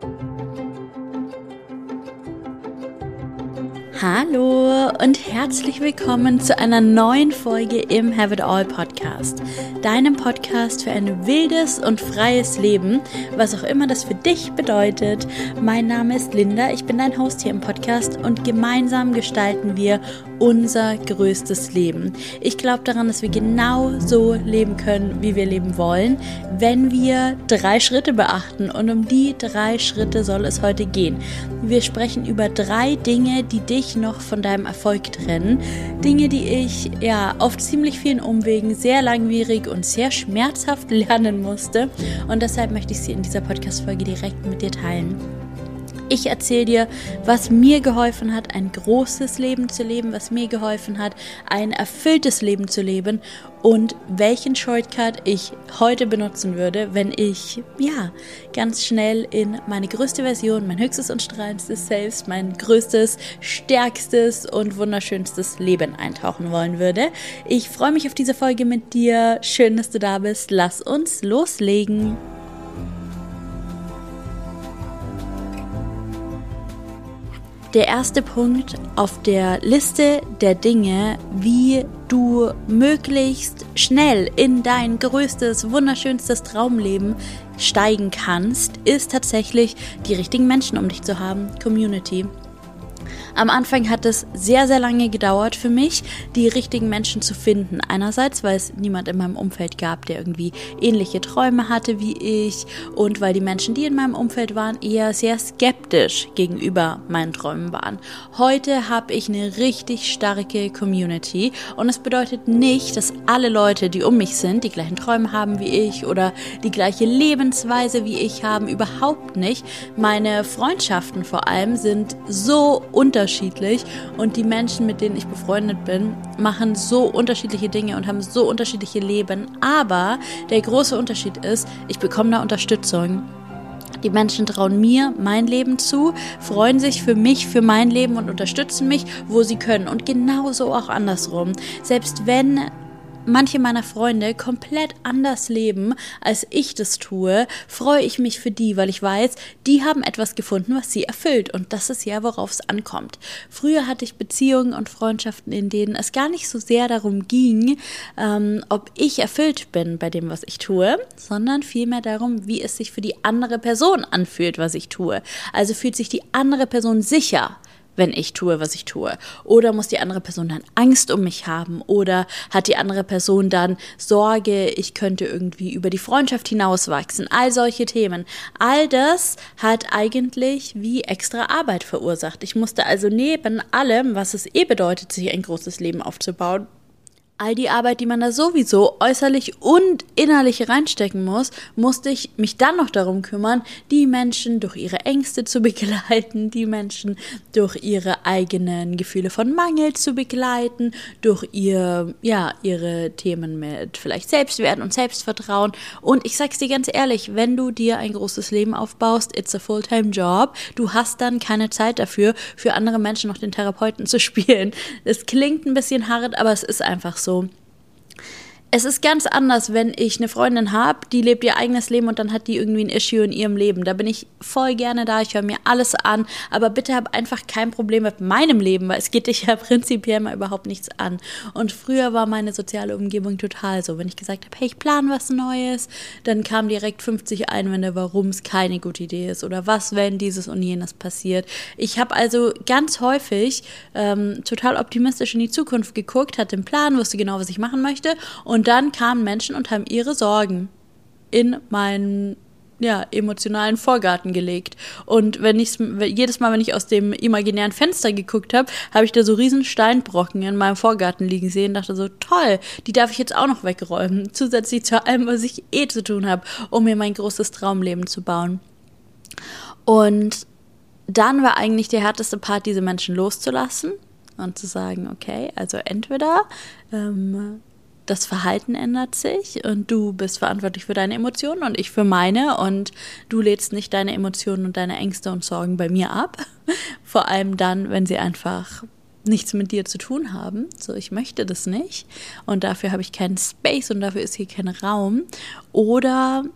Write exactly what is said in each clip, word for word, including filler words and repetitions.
Hallo und herzlich willkommen zu einer neuen Folge im Have It All Podcast, deinem Podcast für ein wildes und freies Leben, was auch immer das für dich bedeutet. Mein Name ist Linda, ich bin dein Host hier im Podcast und gemeinsam gestalten wir unser größtes Leben. Ich glaube daran, dass wir genau so leben können, wie wir leben wollen, wenn wir drei Schritte beachten, und um die drei Schritte soll es heute gehen. Wir sprechen über drei Dinge, die dich noch von deinem Erfolg trennen. Dinge, die ich ja auf ziemlich vielen Umwegen sehr langwierig und sehr schmerzhaft lernen musste, und deshalb möchte ich sie in dieser Podcast-Folge direkt mit dir teilen. Ich erzähle dir, was mir geholfen hat, ein großes Leben zu leben, was mir geholfen hat, ein erfülltes Leben zu leben und welchen Shortcut ich heute benutzen würde, wenn ich, ja, ganz schnell in meine größte Version, mein höchstes und strahlendstes Selbst, mein größtes, stärkstes und wunderschönstes Leben eintauchen wollen würde. Ich freue mich auf diese Folge mit dir. Schön, dass du da bist. Lass uns loslegen. Der erste Punkt auf der Liste der Dinge, wie du möglichst schnell in dein größtes, wunderschönstes Traumleben steigen kannst, ist tatsächlich, die richtigen Menschen um dich zu haben, Community. Am Anfang hat es sehr, sehr lange gedauert für mich, die richtigen Menschen zu finden. Einerseits, weil es niemand in meinem Umfeld gab, der irgendwie ähnliche Träume hatte wie ich, und weil die Menschen, die in meinem Umfeld waren, eher sehr skeptisch gegenüber meinen Träumen waren. Heute habe ich eine richtig starke Community, und es bedeutet nicht, dass alle Leute, die um mich sind, die gleichen Träume haben wie ich oder die gleiche Lebensweise wie ich haben. Überhaupt nicht. Meine Freundschaften vor allem sind so unterschiedlich. unterschiedlich und die Menschen, mit denen ich befreundet bin, machen so unterschiedliche Dinge und haben so unterschiedliche Leben, aber der große Unterschied ist, ich bekomme da Unterstützung. Die Menschen trauen mir mein Leben zu, freuen sich für mich, für mein Leben und unterstützen mich, wo sie können, und genauso auch andersrum. Selbst wenn manche meiner Freunde komplett anders leben, als ich das tue, freue ich mich für die, weil ich weiß, die haben etwas gefunden, was sie erfüllt, und das ist ja, worauf es ankommt. Früher hatte ich Beziehungen und Freundschaften, in denen es gar nicht so sehr darum ging, ähm, ob ich erfüllt bin bei dem, was ich tue, sondern vielmehr darum, wie es sich für die andere Person anfühlt, was ich tue. Also fühlt sich die andere Person sicher, wenn ich tue, was ich tue? Oder muss die andere Person dann Angst um mich haben? Oder hat die andere Person dann Sorge, ich könnte irgendwie über die Freundschaft hinauswachsen? All solche Themen. All das hat eigentlich wie extra Arbeit verursacht. Ich musste also neben allem, was es eh bedeutet, sich ein großes Leben aufzubauen, all die Arbeit, die man da sowieso äußerlich und innerlich reinstecken muss, musste ich mich dann noch darum kümmern, die Menschen durch ihre Ängste zu begleiten, die Menschen durch ihre eigenen Gefühle von Mangel zu begleiten, durch ihr, ja, ihre Themen mit vielleicht Selbstwert und Selbstvertrauen. Und ich sag's dir ganz ehrlich, wenn du dir ein großes Leben aufbaust, it's a full-time job, du hast dann keine Zeit dafür, für andere Menschen noch den Therapeuten zu spielen. Das klingt ein bisschen hart, aber es ist einfach so. So. Es ist ganz anders, wenn ich eine Freundin habe, die lebt ihr eigenes Leben und dann hat die irgendwie ein Issue in ihrem Leben. Da bin ich voll gerne da, ich höre mir alles an, aber bitte hab einfach kein Problem mit meinem Leben, weil es geht dich ja prinzipiell mal überhaupt nichts an. Und früher war meine soziale Umgebung total so. Wenn ich gesagt habe, hey, ich plane was Neues, dann kamen direkt fünfzig Einwände, warum es keine gute Idee ist oder was, wenn dieses und jenes passiert. Ich habe also ganz häufig ähm, total optimistisch in die Zukunft geguckt, hatte einen Plan, wusste genau, was ich machen möchte, und Und dann kamen Menschen und haben ihre Sorgen in meinen, ja, emotionalen Vorgarten gelegt. Und wenn ich jedes Mal, wenn ich aus dem imaginären Fenster geguckt habe, habe ich da so riesen Steinbrocken in meinem Vorgarten liegen sehen. Dachte so, toll, die darf ich jetzt auch noch wegräumen. Zusätzlich zu allem, was ich eh zu tun habe, um mir mein großes Traumleben zu bauen. Und dann war eigentlich der härteste Part, diese Menschen loszulassen und zu sagen, okay, also entweder ähm, das Verhalten ändert sich und du bist verantwortlich für deine Emotionen und ich für meine, und du lädst nicht deine Emotionen und deine Ängste und Sorgen bei mir ab. Vor allem dann, wenn sie einfach nichts mit dir zu tun haben. So, ich möchte das nicht und dafür habe ich keinen Space und dafür ist hier kein Raum. Oder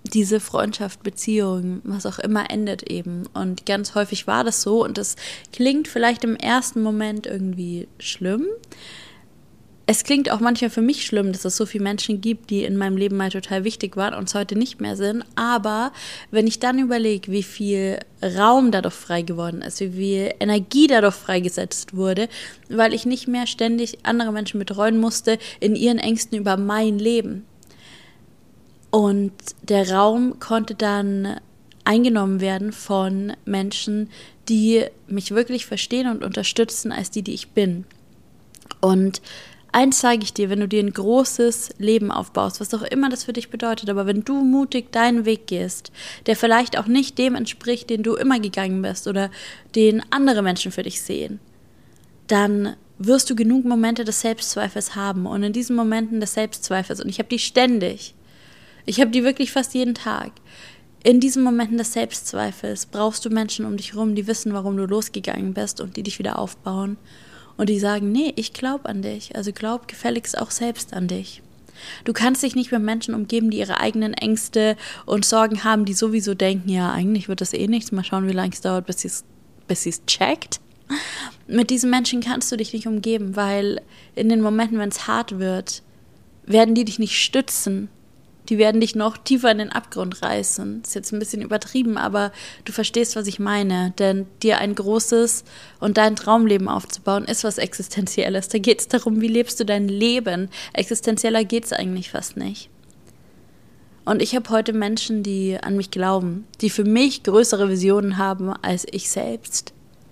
diese Freundschaft, Beziehung, was auch immer, endet eben. Und ganz häufig war das so und das klingt vielleicht im ersten Moment irgendwie schlimm. Es klingt auch manchmal für mich schlimm, dass es so viele Menschen gibt, die in meinem Leben mal total wichtig waren und es heute nicht mehr sind. Aber wenn ich dann überlege, wie viel Raum dadurch frei geworden ist, wie viel Energie dadurch freigesetzt wurde, weil ich nicht mehr ständig andere Menschen betreuen musste in ihren Ängsten über mein Leben. Und der Raum konnte dann eingenommen werden von Menschen, die mich wirklich verstehen und unterstützen als die, die ich bin. Und eins sage ich dir, wenn du dir ein großes Leben aufbaust, was auch immer das für dich bedeutet, aber wenn du mutig deinen Weg gehst, der vielleicht auch nicht dem entspricht, den du immer gegangen bist oder den andere Menschen für dich sehen, dann wirst du genug Momente des Selbstzweifels haben. Und in diesen Momenten des Selbstzweifels, und ich habe die ständig, ich habe die wirklich fast jeden Tag, in diesen Momenten des Selbstzweifels brauchst du Menschen um dich herum, die wissen, warum du losgegangen bist und die dich wieder aufbauen. Und die sagen, nee, ich glaube an dich. Also glaub gefälligst auch selbst an dich. Du kannst dich nicht mit Menschen umgeben, die ihre eigenen Ängste und Sorgen haben, die sowieso denken, ja, eigentlich wird das eh nichts. Mal schauen, wie lange es dauert, bis sie es bis sie es checkt. Mit diesen Menschen kannst du dich nicht umgeben, weil in den Momenten, wenn es hart wird, werden die dich nicht stützen. Die werden dich noch tiefer in den Abgrund reißen. Das ist jetzt ein bisschen übertrieben, aber du verstehst, was ich meine. Denn dir ein großes und dein Traumleben aufzubauen, ist was Existenzielles. Da geht es darum, wie lebst du dein Leben. Existenzieller geht es eigentlich fast nicht. Und ich habe heute Menschen, die an mich glauben, die für mich größere Visionen haben als ich selbst.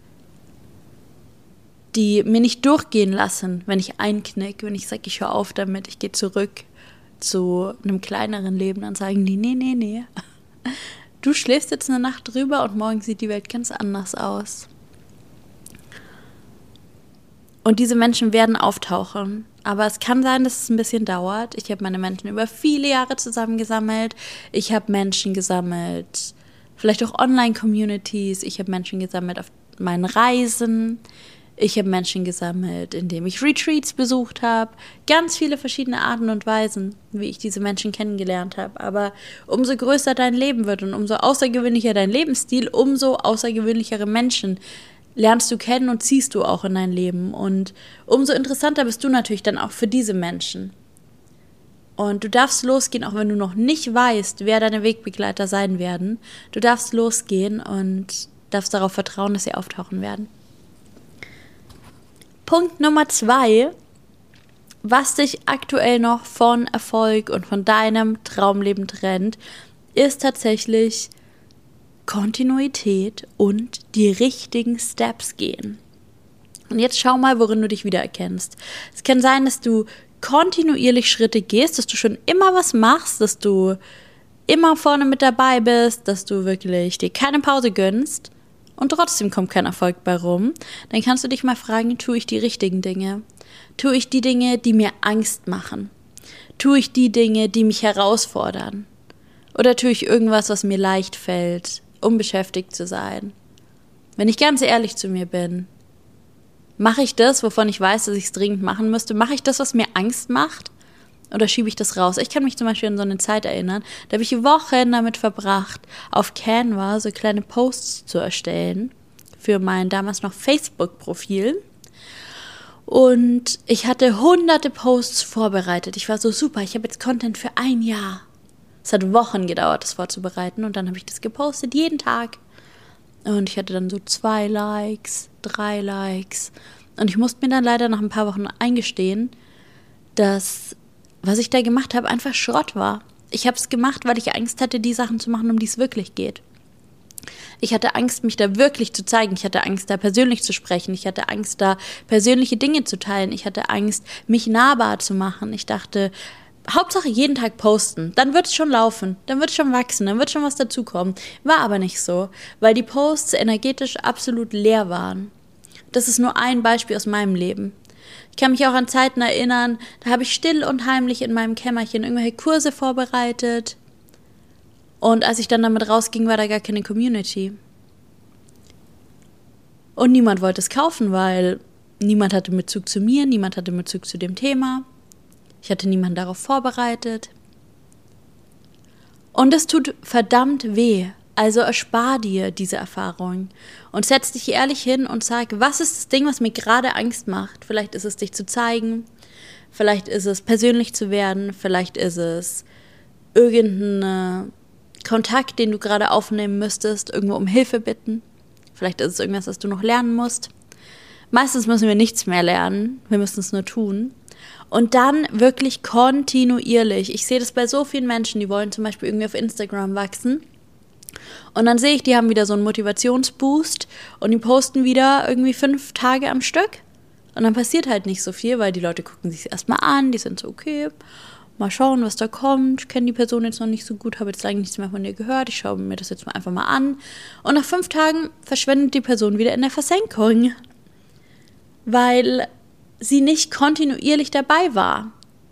Die mir nicht durchgehen lassen, wenn ich einknick, wenn ich sage, ich höre auf damit, ich gehe zurück zu einem kleineren Leben, dann sagen die, nee, nee, nee. Du schläfst jetzt eine Nacht drüber und morgen sieht die Welt ganz anders aus. Und diese Menschen werden auftauchen. Aber es kann sein, dass es ein bisschen dauert. Ich habe meine Menschen über viele Jahre zusammengesammelt. Ich habe Menschen gesammelt, vielleicht auch Online-Communities. Ich habe Menschen gesammelt auf meinen Reisen. Ich habe Menschen gesammelt, indem ich Retreats besucht habe. Ganz viele verschiedene Arten und Weisen, wie ich diese Menschen kennengelernt habe. Aber umso größer dein Leben wird und umso außergewöhnlicher dein Lebensstil, umso außergewöhnlichere Menschen lernst du kennen und ziehst du auch in dein Leben. Und umso interessanter bist du natürlich dann auch für diese Menschen. Und du darfst losgehen, auch wenn du noch nicht weißt, wer deine Wegbegleiter sein werden. Du darfst losgehen und darfst darauf vertrauen, dass sie auftauchen werden. Punkt Nummer zwei, was dich aktuell noch von Erfolg und von deinem Traumleben trennt, ist tatsächlich Kontinuität und die richtigen Steps gehen. Und jetzt schau mal, worin du dich wiedererkennst. Es kann sein, dass du kontinuierlich Schritte gehst, dass du schon immer was machst, dass du immer vorne mit dabei bist, dass du wirklich dir keine Pause gönnst. Und trotzdem kommt kein Erfolg bei rum, dann kannst du dich mal fragen, tue ich die richtigen Dinge? Tue ich die Dinge, die mir Angst machen? Tue ich die Dinge, die mich herausfordern? Oder tue ich irgendwas, was mir leicht fällt, um beschäftigt zu sein? Wenn ich ganz ehrlich zu mir bin, mache ich das, wovon ich weiß, dass ich es dringend machen müsste? Mache ich das, was mir Angst macht? Oder schiebe ich das raus? Ich kann mich zum Beispiel an so eine Zeit erinnern, da habe ich Wochen damit verbracht, auf Canva so kleine Posts zu erstellen für mein damals noch Facebook-Profil. Und ich hatte hunderte Posts vorbereitet. Ich war so super, ich habe jetzt Content für ein Jahr. Es hat Wochen gedauert, das vorzubereiten. Und dann habe ich das gepostet, jeden Tag. Und ich hatte dann so zwei Likes, drei Likes. Und ich musste mir dann leider nach ein paar Wochen eingestehen, dass was ich da gemacht habe, einfach Schrott war. Ich habe es gemacht, weil ich Angst hatte, die Sachen zu machen, um die es wirklich geht. Ich hatte Angst, mich da wirklich zu zeigen. Ich hatte Angst, da persönlich zu sprechen. Ich hatte Angst, da persönliche Dinge zu teilen. Ich hatte Angst, mich nahbar zu machen. Ich dachte, Hauptsache jeden Tag posten. Dann wird es schon laufen. Dann wird es schon wachsen. Dann wird schon was dazukommen. War aber nicht so, weil die Posts energetisch absolut leer waren. Das ist nur ein Beispiel aus meinem Leben. Ich kann mich auch an Zeiten erinnern, da habe ich still und heimlich in meinem Kämmerchen irgendwelche Kurse vorbereitet. Und als ich dann damit rausging, war da gar keine Community. Und niemand wollte es kaufen, weil niemand hatte Bezug zu mir, niemand hatte Bezug zu dem Thema. Ich hatte niemanden darauf vorbereitet. Und es tut verdammt weh. Also erspar dir diese Erfahrung und setz dich ehrlich hin und sag, was ist das Ding, was mir gerade Angst macht? Vielleicht ist es, dich zu zeigen, vielleicht ist es, persönlich zu werden, vielleicht ist es irgendein Kontakt, den du gerade aufnehmen müsstest, irgendwo um Hilfe bitten. Vielleicht ist es irgendwas, was du noch lernen musst. Meistens müssen wir nichts mehr lernen, wir müssen es nur tun. Und dann wirklich kontinuierlich. Ich sehe das bei so vielen Menschen, die wollen zum Beispiel irgendwie auf Instagram wachsen. Und dann sehe ich, die haben wieder so einen Motivationsboost und die posten wieder irgendwie fünf Tage am Stück. Und dann passiert halt nicht so viel, weil die Leute gucken sich erstmal an, die sind so, okay, mal schauen, was da kommt. Ich kenne die Person jetzt noch nicht so gut, habe jetzt lange nichts mehr von ihr gehört. Ich schaue mir das jetzt mal einfach mal an. Und nach fünf Tagen verschwindet die Person wieder in der Versenkung, weil sie nicht kontinuierlich dabei war.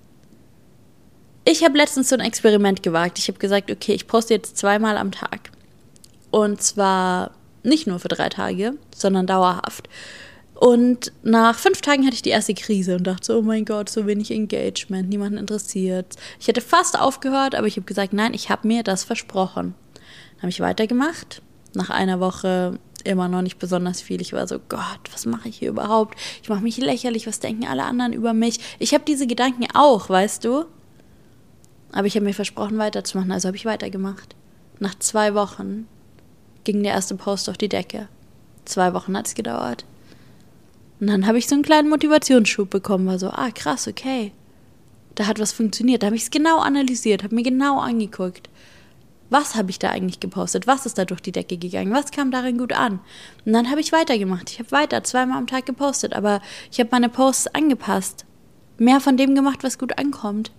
Ich habe letztens so ein Experiment gewagt. Ich habe gesagt, okay, ich poste jetzt zweimal am Tag. Und zwar nicht nur für drei Tage, sondern dauerhaft. Und nach fünf Tagen hatte ich die erste Krise und dachte so, oh mein Gott, so wenig Engagement, niemanden interessiert. Ich hätte fast aufgehört, aber ich habe gesagt, nein, ich habe mir das versprochen. Dann habe ich weitergemacht. Nach einer Woche immer noch nicht besonders viel. Ich war so, Gott, was mache ich hier überhaupt? Ich mache mich lächerlich, was denken alle anderen über mich? Ich habe diese Gedanken auch, weißt du? Aber ich habe mir versprochen, weiterzumachen, also habe ich weitergemacht. Nach zwei Wochen ging der erste Post auf die Decke. Zwei Wochen hat es gedauert. Und dann habe ich so einen kleinen Motivationsschub bekommen, war so, ah krass, okay, da hat was funktioniert. Da habe ich es genau analysiert, habe mir genau angeguckt, was habe ich da eigentlich gepostet, was ist da durch die Decke gegangen, was kam darin gut an. Und dann habe ich weitergemacht, ich habe weiter zweimal am Tag gepostet, aber ich habe meine Posts angepasst, mehr von dem gemacht, was gut ankommt.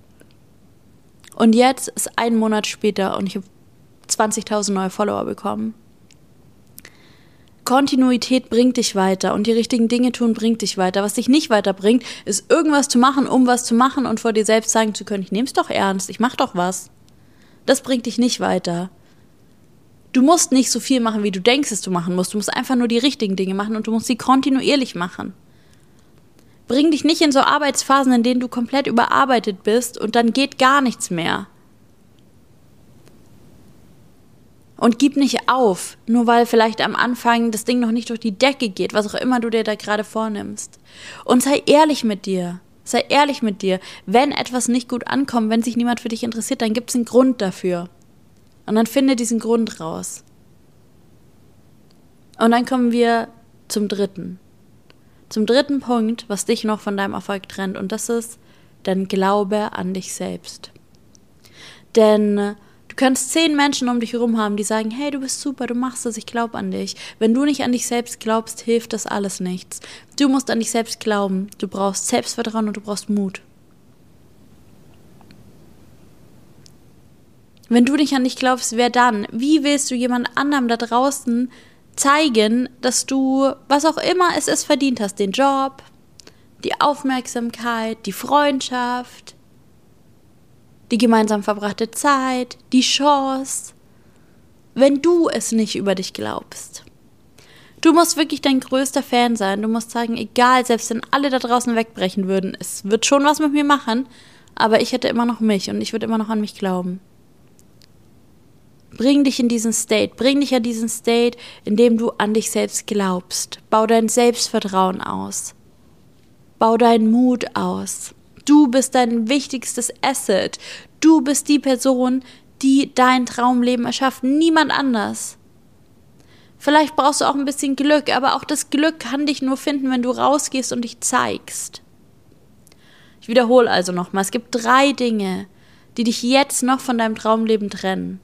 Und jetzt ist ein Monat später und ich habe zwanzigtausend neue Follower bekommen. Kontinuität bringt dich weiter und die richtigen Dinge tun bringt dich weiter. Was dich nicht weiterbringt, ist irgendwas zu machen, um was zu machen und vor dir selbst sagen zu können, ich nehme es doch ernst, ich mache doch was. Das bringt dich nicht weiter. Du musst nicht so viel machen, wie du denkst, dass du machen musst. Du musst einfach nur die richtigen Dinge machen und du musst sie kontinuierlich machen. Bring dich nicht in so Arbeitsphasen, in denen du komplett überarbeitet bist und dann geht gar nichts mehr. Und gib nicht auf, nur weil vielleicht am Anfang das Ding noch nicht durch die Decke geht, was auch immer du dir da gerade vornimmst. Und sei ehrlich mit dir. Sei ehrlich mit dir. Wenn etwas nicht gut ankommt, wenn sich niemand für dich interessiert, dann gibt es einen Grund dafür. Und dann finde diesen Grund raus. Und dann kommen wir zum dritten. Zum dritten Punkt, was dich noch von deinem Erfolg trennt. Und das ist dein Glaube an dich selbst. Denn du kannst zehn Menschen um dich herum haben, die sagen, hey, du bist super, du machst das, ich glaube an dich. Wenn du nicht an dich selbst glaubst, hilft das alles nichts. Du musst an dich selbst glauben. Du brauchst Selbstvertrauen und du brauchst Mut. Wenn du nicht an dich glaubst, wer dann? Wie willst du jemand anderem da draußen zeigen, dass du, was auch immer es ist, verdient hast? Den Job, die Aufmerksamkeit, die Freundschaft, die gemeinsam verbrachte Zeit, die Chance, wenn du es nicht über dich glaubst. Du musst wirklich dein größter Fan sein. Du musst sagen, egal, selbst wenn alle da draußen wegbrechen würden, es wird schon was mit mir machen, aber ich hätte immer noch mich und ich würde immer noch an mich glauben. Bring dich in diesen State, bring dich an diesen State, in dem du an dich selbst glaubst. Bau dein Selbstvertrauen aus. Bau deinen Mut aus. Du bist dein wichtigstes Asset. Du bist die Person, die dein Traumleben erschafft. Niemand anders. Vielleicht brauchst du auch ein bisschen Glück, aber auch das Glück kann dich nur finden, wenn du rausgehst und dich zeigst. Ich wiederhole also nochmal, es gibt drei Dinge, die dich jetzt noch von deinem Traumleben trennen.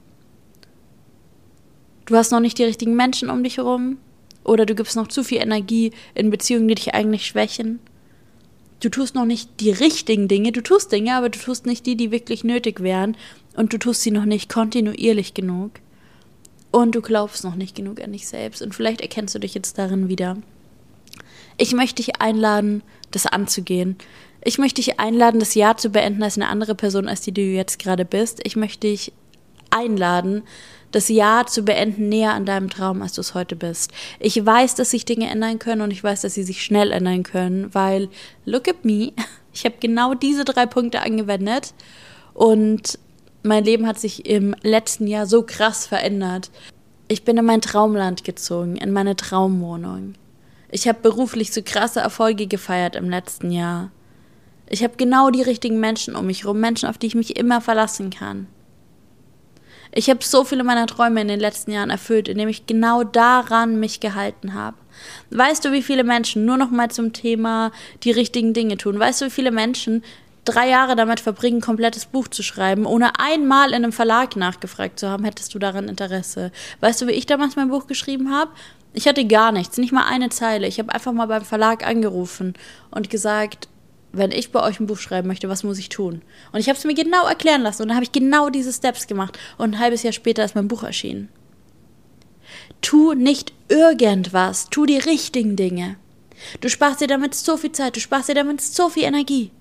Du hast noch nicht die richtigen Menschen um dich herum oder du gibst noch zu viel Energie in Beziehungen, die dich eigentlich schwächen. Du tust noch nicht die richtigen Dinge, du tust Dinge, aber du tust nicht die, die wirklich nötig wären und du tust sie noch nicht kontinuierlich genug und du glaubst noch nicht genug an dich selbst und vielleicht erkennst du dich jetzt darin wieder. Ich möchte dich einladen, das anzugehen. Ich möchte dich einladen, das Jahr zu beenden als eine andere Person, als die du jetzt gerade bist. Ich möchte dich einladen, das Jahr zu beenden, näher an deinem Traum, als du es heute bist. Ich weiß, dass sich Dinge ändern können und ich weiß, dass sie sich schnell ändern können, weil, look at me, ich habe genau diese drei Punkte angewendet und Mein Leben hat sich im letzten Jahr so krass verändert. Ich bin in mein Traumland gezogen, in meine Traumwohnung. Ich habe beruflich so krasse Erfolge gefeiert im letzten Jahr. Ich habe genau die richtigen Menschen um mich herum, Menschen, auf die ich mich immer verlassen kann. Ich habe so viele meiner Träume in den letzten Jahren erfüllt, indem ich genau daran mich gehalten habe. Weißt du, wie viele Menschen, nur noch mal zum Thema die richtigen Dinge tun, weißt du, wie viele Menschen drei Jahre damit verbringen, ein komplettes Buch zu schreiben, ohne einmal in einem Verlag nachgefragt zu haben, hättest du daran Interesse? Weißt du, wie ich damals mein Buch geschrieben habe? Ich hatte gar nichts, nicht mal eine Zeile. Ich habe einfach mal beim Verlag angerufen und gesagt, wenn ich bei euch ein Buch schreiben möchte, was muss ich tun? Und ich habe es mir genau erklären lassen und dann habe ich genau diese Steps gemacht und ein halbes Jahr später ist mein Buch erschienen. Tu nicht irgendwas, tu die richtigen Dinge. Du sparst dir damit so viel Zeit, du sparst dir damit so viel Energie.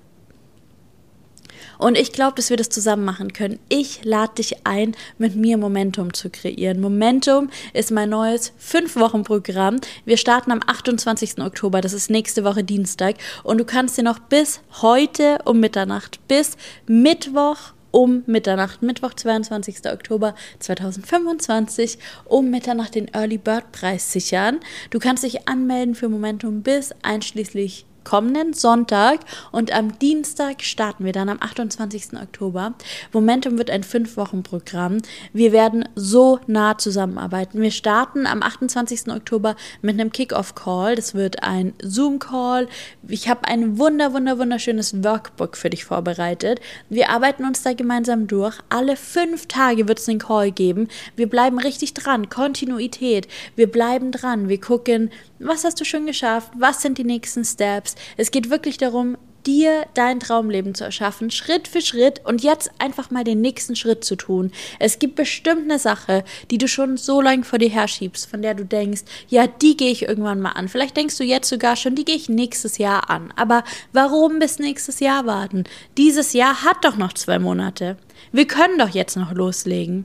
Und ich glaube, dass wir das zusammen machen können. Ich lade dich ein, mit mir Momentum zu kreieren. Momentum ist mein neues fünf-Wochen-Programm. Wir starten am achtundzwanzigsten Oktober, das ist nächste Woche Dienstag. Und du kannst dir noch bis heute um Mitternacht, bis Mittwoch um Mitternacht, Mittwoch, zweiundzwanzigsten Oktober zweitausendfünfundzwanzig, um Mitternacht den Early Bird Preis sichern. Du kannst dich anmelden für Momentum bis einschließlich kommenden Sonntag und am Dienstag starten wir dann am achtundzwanzigsten Oktober. Momentum wird ein fünf-Wochen-Programm. Wir werden so nah zusammenarbeiten. Wir starten am achtundzwanzigsten Oktober mit einem Kick-Off-Call. Das wird ein Zoom-Call. Ich habe ein wunder, wunder, wunderschönes Workbook für dich vorbereitet. Wir arbeiten uns da gemeinsam durch. Alle fünf Tage wird es einen Call geben. Wir bleiben richtig dran. Kontinuität. Wir bleiben dran. Wir gucken, was hast du schon geschafft? Was sind die nächsten Steps? Es geht wirklich darum, dir dein Traumleben zu erschaffen, Schritt für Schritt und jetzt einfach mal den nächsten Schritt zu tun. Es gibt bestimmt eine Sache, die du schon so lange vor dir herschiebst, von der du denkst, ja, die gehe ich irgendwann mal an. Vielleicht denkst du jetzt sogar schon, die gehe ich nächstes Jahr an. Aber warum bis nächstes Jahr warten? Dieses Jahr hat doch noch zwei Monate. Wir können doch jetzt noch loslegen.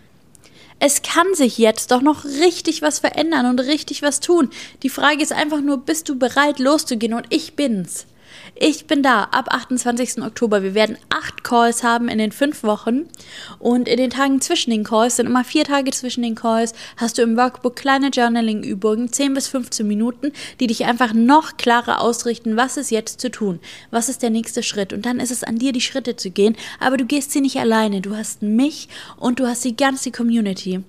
Es kann sich jetzt doch noch richtig was verändern und richtig was tun. Die Frage ist einfach nur, bist du bereit loszugehen? Und ich bin's. Ich bin da ab achtundzwanzigsten Oktober. Wir werden acht Calls haben in den fünf Wochen und in den Tagen zwischen den Calls, sind immer vier Tage zwischen den Calls, hast du im Workbook kleine Journaling-Übungen, zehn bis fünfzehn Minuten, die dich einfach noch klarer ausrichten, was ist jetzt zu tun, was ist der nächste Schritt und dann ist es an dir, die Schritte zu gehen, aber du gehst sie nicht alleine, du hast mich und du hast die ganze Community.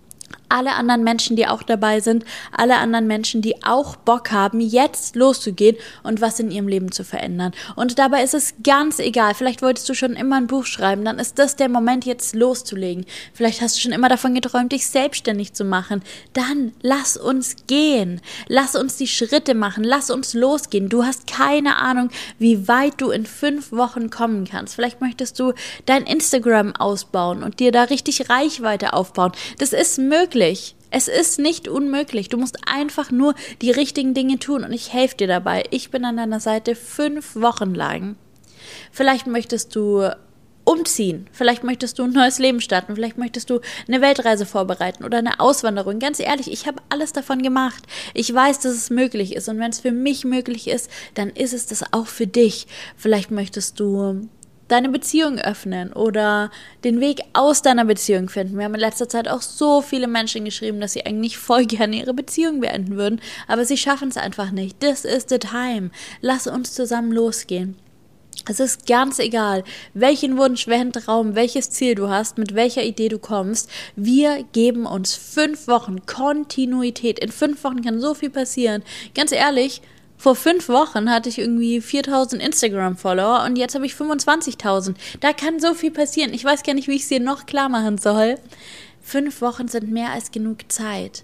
Alle anderen Menschen, die auch dabei sind, alle anderen Menschen, die auch Bock haben, jetzt loszugehen und was in ihrem Leben zu verändern. Und dabei ist es ganz egal, vielleicht wolltest du schon immer ein Buch schreiben, dann ist das der Moment, jetzt loszulegen. Vielleicht hast du schon immer davon geträumt, dich selbstständig zu machen. Dann lass uns gehen. Lass uns die Schritte machen. Lass uns losgehen. Du hast keine Ahnung, wie weit du in fünf Wochen kommen kannst. Vielleicht möchtest du dein Instagram ausbauen und dir da richtig Reichweite aufbauen. Das ist möglich. Es ist nicht unmöglich. Du musst einfach nur die richtigen Dinge tun und ich helfe dir dabei. Ich bin an deiner Seite fünf Wochen lang. Vielleicht möchtest du umziehen, vielleicht möchtest du ein neues Leben starten, vielleicht möchtest du eine Weltreise vorbereiten oder eine Auswanderung. Ganz ehrlich, ich habe alles davon gemacht. Ich weiß, dass es möglich ist und wenn es für mich möglich ist, dann ist es das auch für dich. Vielleicht möchtest du deine Beziehung öffnen oder den Weg aus deiner Beziehung finden. Wir haben in letzter Zeit auch so viele Menschen geschrieben, dass sie eigentlich voll gerne ihre Beziehung beenden würden, aber sie schaffen es einfach nicht. This is the time. Lass uns zusammen losgehen. Es ist ganz egal, welchen Wunsch, welchen Traum, welches Ziel du hast, mit welcher Idee du kommst. Wir geben uns fünf Wochen Kontinuität. In fünf Wochen kann so viel passieren. Ganz ehrlich, vor fünf Wochen hatte ich irgendwie viertausend Instagram-Follower und jetzt habe ich fünfundzwanzigtausend. Da kann so viel passieren. Ich weiß gar nicht, wie ich es dir noch klar machen soll. Fünf Wochen sind mehr als genug Zeit.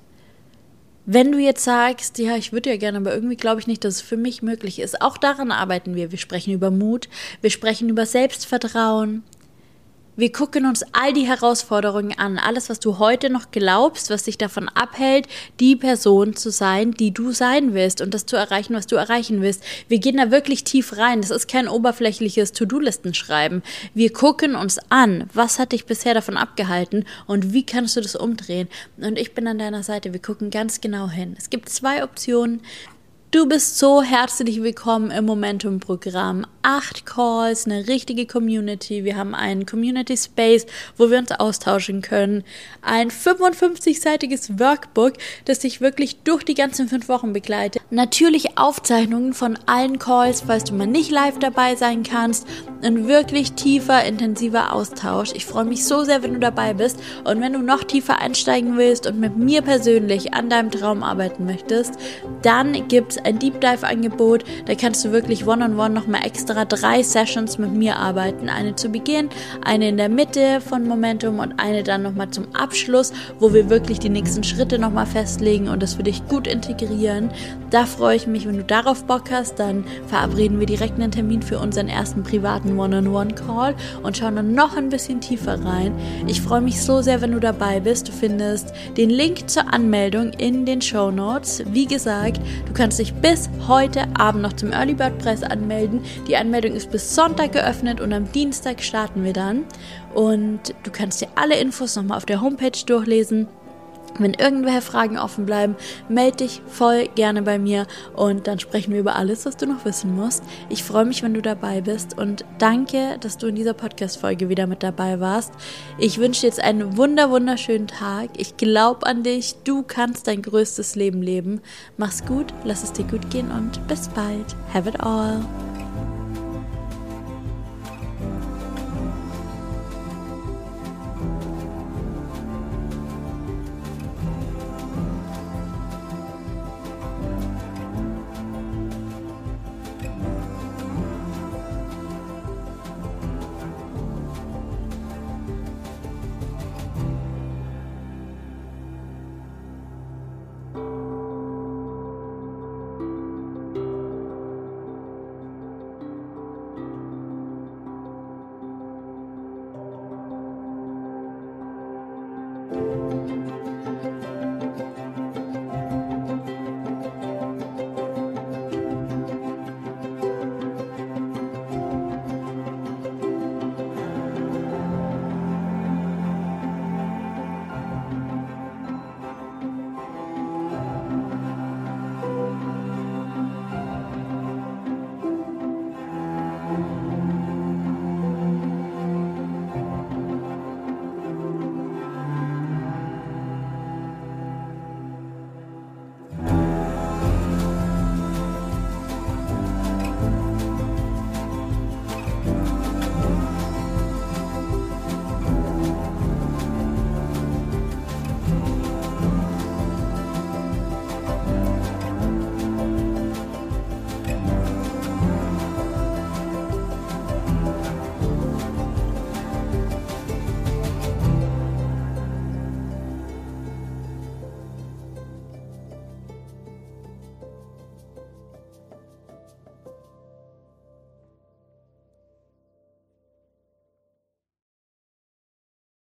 Wenn du jetzt sagst, ja, ich würde ja gerne, aber irgendwie glaube ich nicht, dass es für mich möglich ist. Auch daran arbeiten wir. Wir sprechen über Mut, wir sprechen über Selbstvertrauen. Wir gucken uns all die Herausforderungen an, alles, was du heute noch glaubst, was dich davon abhält, die Person zu sein, die du sein willst und das zu erreichen, was du erreichen willst. Wir gehen da wirklich tief rein. Das ist kein oberflächliches To-Do-Listen-Schreiben. Wir gucken uns an, was hat dich bisher davon abgehalten und wie kannst du das umdrehen. Und ich bin an deiner Seite. Wir gucken ganz genau hin. Es gibt zwei Optionen. Du bist so herzlich willkommen im Momentum-Programm. Acht Calls, eine richtige Community. Wir haben einen Community Space, wo wir uns austauschen können. Ein fünfundfünfzig-seitiges Workbook, das dich wirklich durch die ganzen fünf Wochen begleitet. Natürlich Aufzeichnungen von allen Calls, falls du mal nicht live dabei sein kannst. Ein wirklich tiefer, intensiver Austausch. Ich freue mich so sehr, wenn du dabei bist. Und wenn du noch tiefer einsteigen willst und mit mir persönlich an deinem Traum arbeiten möchtest, dann gibt es ein Deep Dive Angebot. Da kannst du wirklich one-on-one nochmal extra drei Sessions mit mir arbeiten. Eine zu Beginn, eine in der Mitte von Momentum und eine dann nochmal zum Abschluss, wo wir wirklich die nächsten Schritte nochmal festlegen und das für dich gut integrieren. Da freue ich mich, wenn du darauf Bock hast, dann verabreden wir direkt einen Termin für unseren ersten privaten One-on-One-Call und schauen dann noch ein bisschen tiefer rein. Ich freue mich so sehr, wenn du dabei bist. Du findest den Link zur Anmeldung in den Shownotes. Wie gesagt, du kannst dich bis heute Abend noch zum Early Bird Preis anmelden. Die Anmeldung ist bis Sonntag geöffnet und am Dienstag starten wir dann. Und du kannst dir alle Infos nochmal auf der Homepage durchlesen. Wenn irgendwelche Fragen offen bleiben, melde dich voll gerne bei mir und dann sprechen wir über alles, was du noch wissen musst. Ich freue mich, wenn du dabei bist und danke, dass du in dieser Podcast-Folge wieder mit dabei warst. Ich wünsche dir jetzt einen wunder wunderschönen Tag. Ich glaube an dich. Du kannst dein größtes Leben leben. Mach's gut, lass es dir gut gehen und bis bald. Have it all.